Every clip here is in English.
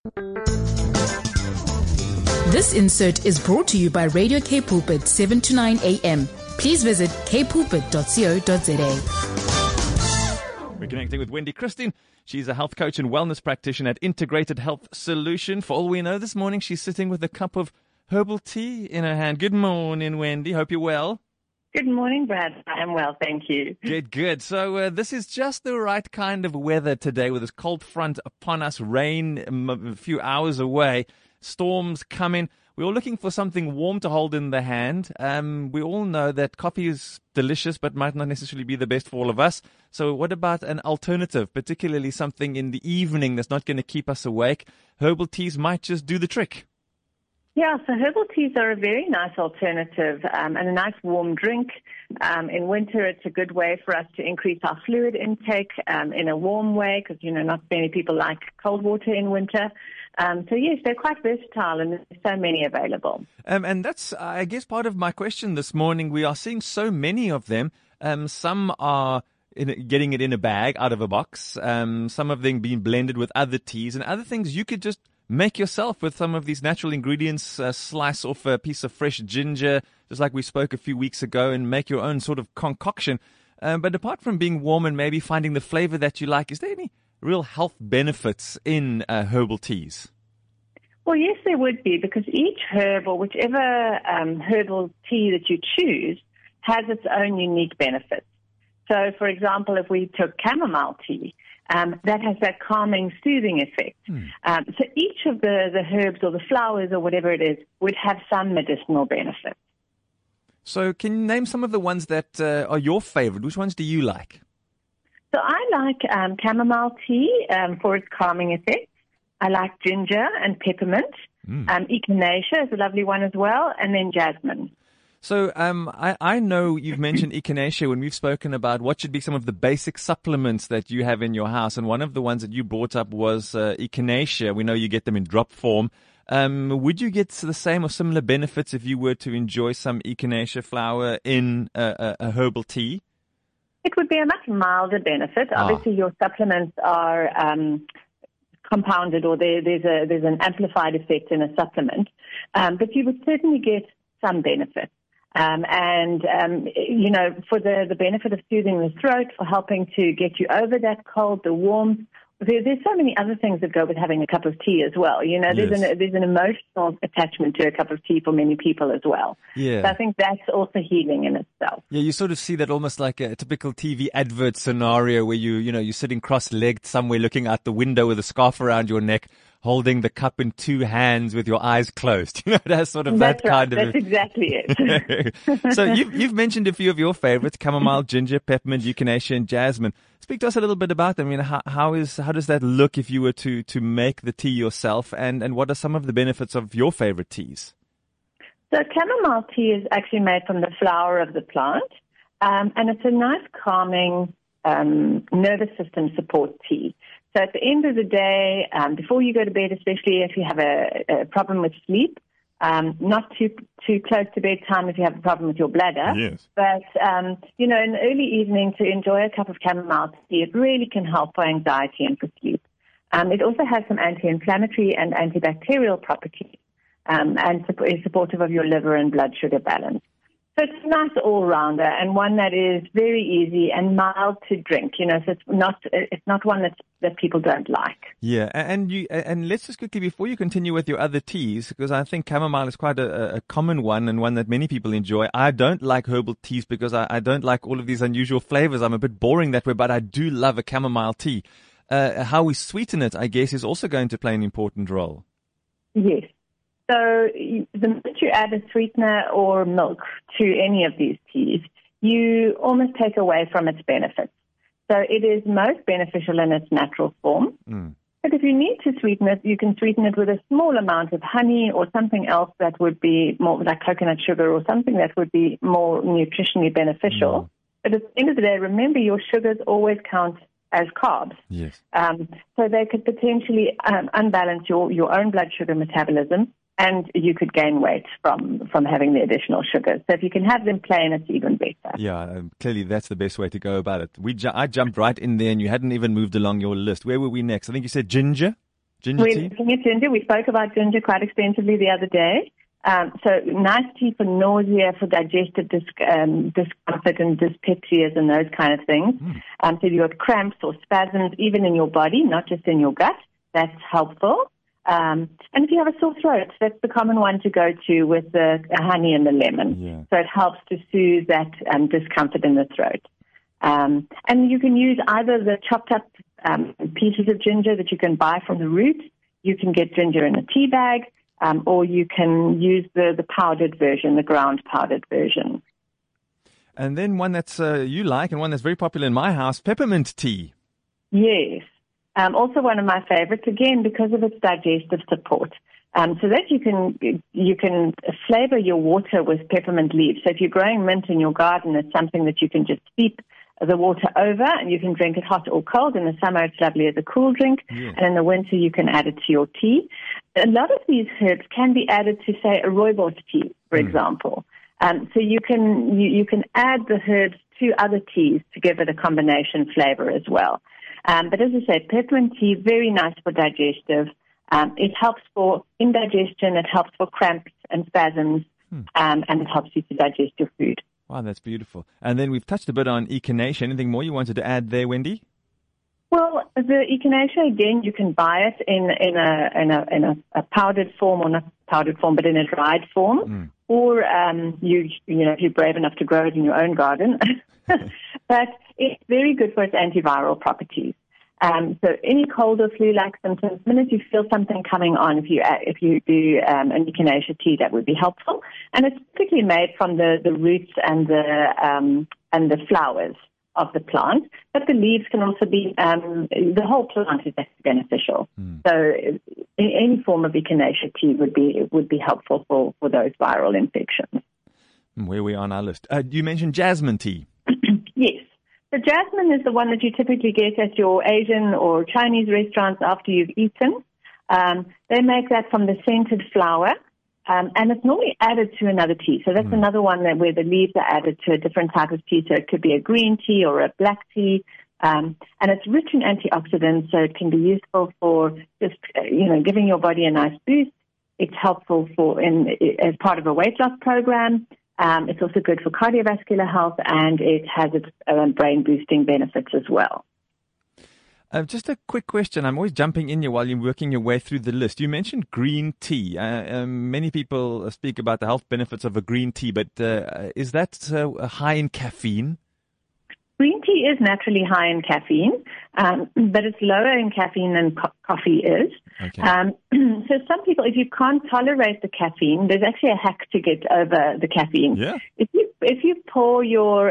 This insert is brought to you by Radio K Pulpit 7 to 9 a.m. Please visit kpulpit.co.za. We're connecting with Wendy Christine. She's a health coach and wellness practitioner at Integrated Health Solution. For all we know, this morning she's sitting with a cup of herbal tea in her hand. Good morning, Wendy. Hope you're well. Good morning, Brad. I am well, thank you. Good. So this is just the right kind of weather today with this cold front upon us, rain a few hours away, storms coming. We're all looking for something warm to hold in the hand. We all know that coffee is delicious but might not necessarily be the best for all of us. So what about an alternative, particularly something in the evening that's not going to keep us awake? Herbal teas might just do the trick. Yeah, so herbal teas are a very nice alternative and a nice warm drink. In winter, it's a good way for us to increase our fluid intake in a warm way because, not many people like cold water in winter. So, yes, they're quite versatile and there's so many available. And that's, I guess, part of my question this morning. We are seeing so many of them. Some are getting it in a bag out of a box. Some of them being blended with other teas and other things you could just make yourself with some of these natural ingredients, slice off a piece of fresh ginger, just like we spoke a few weeks ago, and make your own sort of concoction. But apart from being warm and maybe finding the flavor that you like, is there any real health benefits in herbal teas? Well, yes, there would be, because each herb or whichever herbal tea that you choose has its own unique benefits. So, for example, if we took chamomile tea, that has that calming, soothing effect. So each of the herbs or the flowers or whatever it is would have some medicinal benefits. So can you name some of the ones that are your favorite? Which ones do you like? So I like chamomile tea for its calming effect. I like ginger and peppermint. Echinacea is a lovely one as well, and then jasmine. So I know you've mentioned echinacea when we've spoken about what should be some of the basic supplements that you have in your house. And one of the ones that you brought up was echinacea. We know you get them in drop form. Would you get the same or similar benefits if you were to enjoy some echinacea flower in a herbal tea? It would be a much milder benefit. Obviously, your supplements are compounded, or there's an amplified effect in a supplement. But you would certainly get some benefit. For the benefit of soothing the throat, for helping to get you over that cold, the warmth. There's so many other things that go with having a cup of tea as well. There's an emotional attachment to a cup of tea for many people as well. Yeah. So I think that's also healing in itself. Yeah, you sort of see that almost like a typical TV advert scenario where you're sitting cross-legged somewhere looking out the window with a scarf around your neck, holding the cup in two hands with your eyes closed. It has sort of that's that kind of... That's exactly it. So you've mentioned a few of your favorites: chamomile, ginger, peppermint, echinacea, and jasmine. Speak to us a little bit about them. I mean, how does that look if you were to make the tea yourself, and what are some of the benefits of your favorite teas? So chamomile tea is actually made from the flower of the plant, and it's a nice calming nervous system support tea. So at the end of the day, before you go to bed, especially if you have a problem with sleep, not too close to bedtime if you have a problem with your bladder. Yes. But, in the early evening to enjoy a cup of chamomile tea, it really can help for anxiety and for sleep. It also has some anti-inflammatory and antibacterial properties and is supportive of your liver and blood sugar balance. So it's a nice all-rounder and one that is very easy and mild to drink. So it's not one that people don't like. Yeah, and let's just quickly, before you continue with your other teas, because I think chamomile is quite a common one and one that many people enjoy. I don't like herbal teas because I don't like all of these unusual flavors. I'm a bit boring that way, but I do love a chamomile tea. How we sweeten it, I guess, is also going to play an important role. Yes. So the minute you add a sweetener or milk to any of these teas, you almost take away from its benefits. So it is most beneficial in its natural form. But if you need to sweeten it, you can sweeten it with a small amount of honey or something else that would be more like coconut sugar or something that would be more nutritionally beneficial. But at the end of the day, remember your sugars always count as carbs. Yes. So they could potentially unbalance your own blood sugar metabolism, and you could gain weight from having the additional sugars. So if you can have them plain, it's even better. Yeah, clearly that's the best way to go about it. I jumped right in there, and you hadn't even moved along your list. Where were we next? I think you said ginger? Ginger We're tea? looking at ginger. We spoke about ginger quite extensively the other day. So nice tea for nausea, for digestive discomfort and dyspepsias and those kind of things. So if you've got cramps or spasms, even in your body, not just in your gut, that's helpful. And if you have a sore throat, that's the common one to go to with the honey and the lemon. Yeah. So it helps to soothe that discomfort in the throat. And you can use either the chopped up pieces of ginger that you can buy from the root. You can get ginger in a tea bag, or you can use the powdered version, the ground powdered version. And then one that's you like and one that's very popular in my house, peppermint tea. Yes. Also one of my favorites, again, because of its digestive support. So that you can flavor your water with peppermint leaves. So if you're growing mint in your garden, it's something that you can just steep the water over, and you can drink it hot or cold. In the summer, it's lovely as a cool drink, and in the winter, you can add it to your tea. A lot of these herbs can be added to, say, a rooibos tea, for example. So you can add the herbs to other teas to give it a combination flavor as well. But as I say, peppermint tea, very nice for digestive. It helps for indigestion, it helps for cramps and spasms, and it helps you to digest your food. Wow, that's beautiful. And then we've touched a bit on echinacea. Anything more you wanted to add there, Wendy? Well, the echinacea, again, you can buy it in a powdered form, or not powdered form, but in a dried form. Or if you're brave enough to grow it in your own garden. But it's very good for its antiviral properties. So any cold or flu-like symptoms, the minute you feel something coming on, if you do an echinacea tea, that would be helpful. And it's typically made from the roots and the flowers of the plant, but the leaves can also be, the whole plant is actually beneficial. So any form of echinacea tea would be helpful for those viral infections. Where we are on our list. You mentioned jasmine tea. Yes. So jasmine is the one that you typically get at your Asian or Chinese restaurants after you've eaten. They make that from the scented flower, and it's normally added to another tea. So that's another one where the leaves are added to a different type of tea. So it could be a green tea or a black tea. And it's rich in antioxidants, so it can be useful for just, giving your body a nice boost. It's helpful as part of a weight loss program. It's also good for cardiovascular health, and it has its brain-boosting benefits as well. Just a quick question. I'm always jumping in here while you're working your way through the list. You mentioned green tea. Many people speak about the health benefits of a green tea, but is that high in caffeine? Green tea is naturally high in caffeine, but it's lower in caffeine than coffee is. Okay. So some people, if you can't tolerate the caffeine, there's actually a hack to get over the caffeine. Yeah. If you pour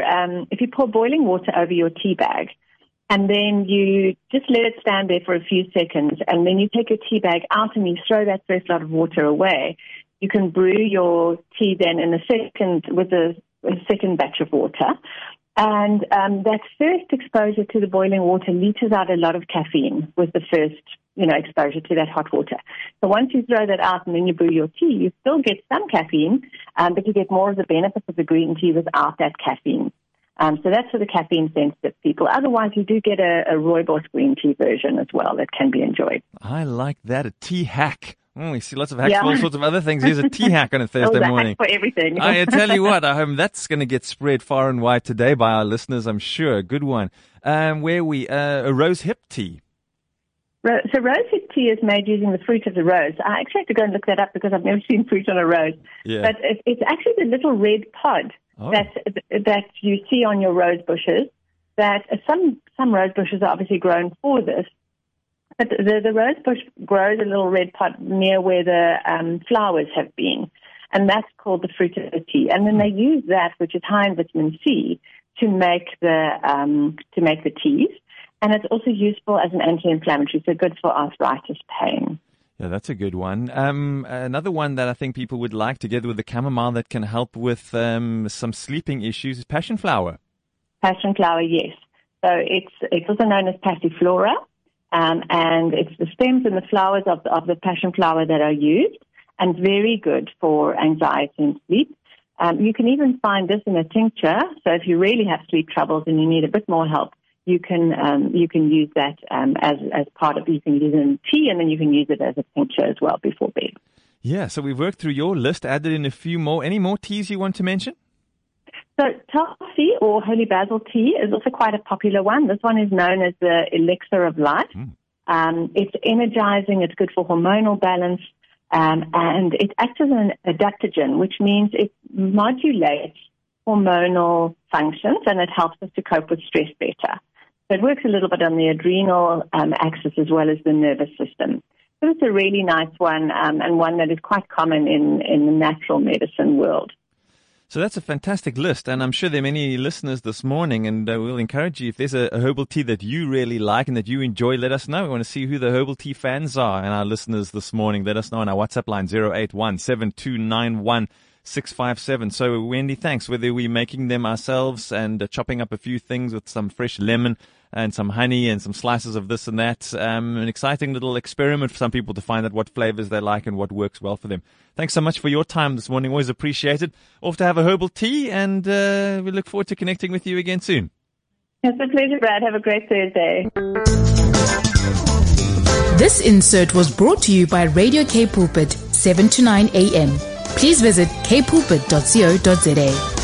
boiling water over your tea bag, and then you just let it stand there for a few seconds, and then you take your tea bag out and you throw that first lot of water away, you can brew your tea then with a second batch of water. And that first exposure to the boiling water leaches out a lot of caffeine with the first, exposure to that hot water. So once you throw that out and then you brew your tea, you still get some caffeine, but you get more of the benefits of the green tea without that caffeine. So that's for the caffeine-sensitive people. Otherwise, you do get a rooibos green tea version as well that can be enjoyed. I like that, a tea hack. We see lots of hacks for all sorts of other things. Here's a tea hack on a Thursday morning. Hack for everything. I tell you what, I hope that's going to get spread far and wide today by our listeners, I'm sure. Good one. A rose hip tea. So rose hip tea is made using the fruit of the rose. I actually have to go and look that up because I've never seen fruit on a rose. Yeah. But it's actually the little red pod that you see on your rose bushes. That some rose bushes are obviously grown for this. But the rose bush grows a little red pod near where the flowers have been, and that's called the fruit of the tea. And then they use that, which is high in vitamin C, to make the teas. And it's also useful as an anti-inflammatory, so good for arthritis pain. Yeah, that's a good one. Another one that I think people would like, together with the chamomile, that can help with some sleeping issues, is passion flower. Passion flower, yes. So it's also known as passiflora. And it's the stems and the flowers of the passion flower that are used, and very good for anxiety and sleep. You can even find this in a tincture. So if you really have sleep troubles and you need a bit more help, you can use that as part of, you can use it in tea, and then you can use it as a tincture as well before bed. Yeah, so we've worked through your list, added in a few more. Any more teas you want to mention? So Tulsi or holy basil tea is also quite a popular one. This one is known as the elixir of life. It's energizing, it's good for hormonal balance, and it acts as an adaptogen, which means it modulates hormonal functions and it helps us to cope with stress better. So it works a little bit on the adrenal axis as well as the nervous system. So it's a really nice one and one that is quite common in the natural medicine world. So that's a fantastic list, and I'm sure there are many listeners this morning, and we'll encourage you, if there's a herbal tea that you really like and that you enjoy, let us know. We want to see who the herbal tea fans are, and our listeners this morning, let us know on our WhatsApp line, 081-7291-657. So, Wendy, thanks. Whether we're making them ourselves and chopping up a few things with some fresh lemon and some honey and some slices of this and that, an exciting little experiment for some people to find out what flavors they like and what works well for them. Thanks so much for your time this morning. Always appreciated. Off to have a herbal tea, and we look forward to connecting with you again soon. It's a pleasure, Brad. Have a great Thursday. This insert was brought to you by Radio K Pulpit, 7 to 9 a.m. Please visit kpulpit.co.za.